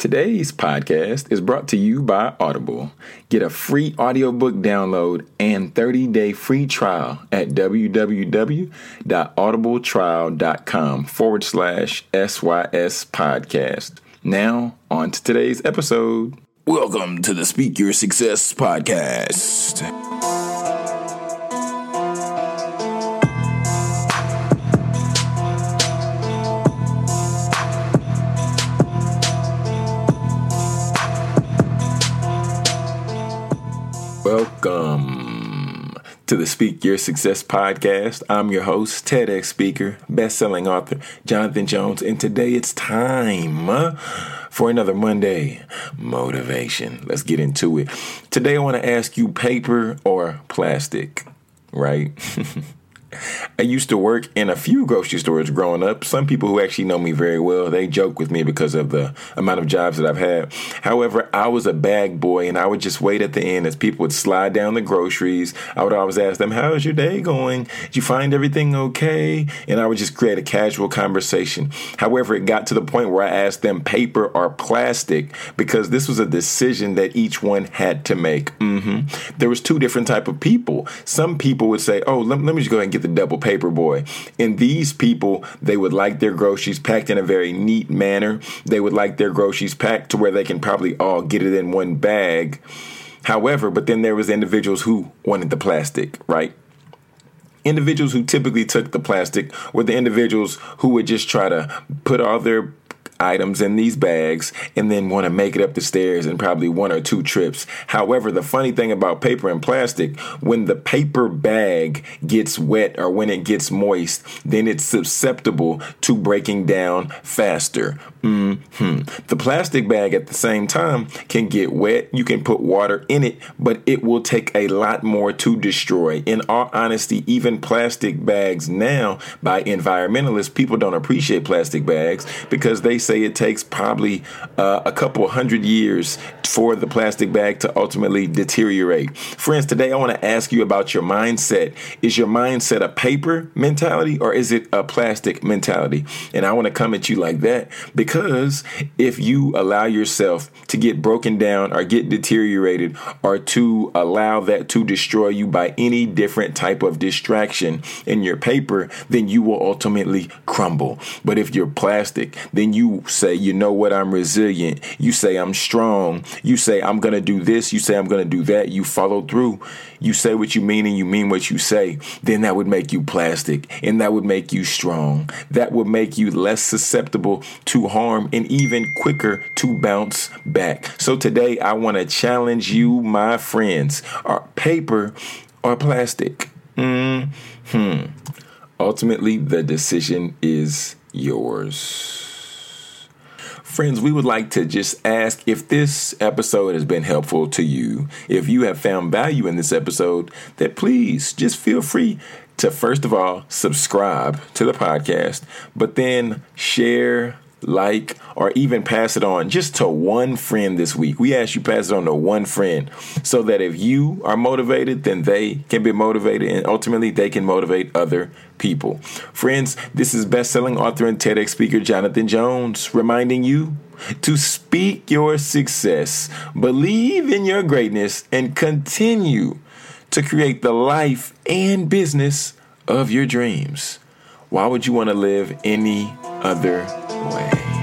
Today's podcast is brought to you by Audible. Get a free audiobook download and 30-day free trial at www.audibletrial.com/SYS podcast. Now, on to today's episode. Welcome to the Speak Your Success podcast. Welcome to the Speak Your Success podcast. I'm your host, TEDx speaker, best-selling author, Jonathan Jones, and today it's time for another Monday motivation. Let's get into it. Today I want to ask you, paper or plastic, right? I used to work in a few grocery stores growing up. Some people who actually know me very well, they joke with me because of the amount of jobs that I've had. However, I was a bag boy, and I would just wait at the end as people would slide down the groceries. I would always ask them, "How's your day going? Did you find everything okay?" And I would just create a casual conversation. However, it got to the point where I asked them paper or plastic because this was a decision that each one had to make. There was two different type of people. Some people would say, "Oh, let me just go ahead and get the double paper boy." And these people, they would like their groceries packed in a very neat manner. They would like their groceries packed to where they can probably all get it in one bag. However, but then there was individuals who wanted the plastic, right? Individuals who typically took the plastic were the individuals who would just try to put all their items in these bags and then want to make it up the stairs in probably one or two trips. However, the funny thing about paper and plastic, when the paper bag gets wet or when it gets moist, then it's susceptible to breaking down faster. The plastic bag at the same time can get wet. You can put water in it, but it will take a lot more to destroy. In all honesty, even plastic bags now, by environmentalists, people don't appreciate plastic bags because they say it takes probably a couple 100 years for the plastic bag to ultimately deteriorate. Friends, today I want to ask you about your mindset. Is your mindset a paper mentality or is it a plastic mentality? And I want to come at you like that because if you allow yourself to get broken down or get deteriorated or to allow that to destroy you by any different type of distraction in your paper, then you will ultimately crumble. But if you're plastic, then you say, "You know what, I'm resilient." You say, "I'm strong." You say, "I'm going to do this." You say, "I'm going to do that." You follow through. You say what you mean and you mean what you say. Then that would make you plastic and that would make you strong. That would make you less susceptible to harm and even quicker to bounce back. So today I want to challenge you, my friends. Are paper or plastic? Ultimately, the decision is yours. Friends, we would like to just ask if this episode has been helpful to you. If you have found value in this episode, that please just feel free to, first of all, subscribe to the podcast, but then share, like, or even pass it on just to one friend this week. We ask you pass it on to one friend so that if you are motivated, then they can be motivated and ultimately they can motivate other people. Friends, this is best-selling author and TEDx speaker Jonathan Jones reminding you to speak your success, believe in your greatness, and continue to create the life and business of your dreams. Why would you want to live any other way?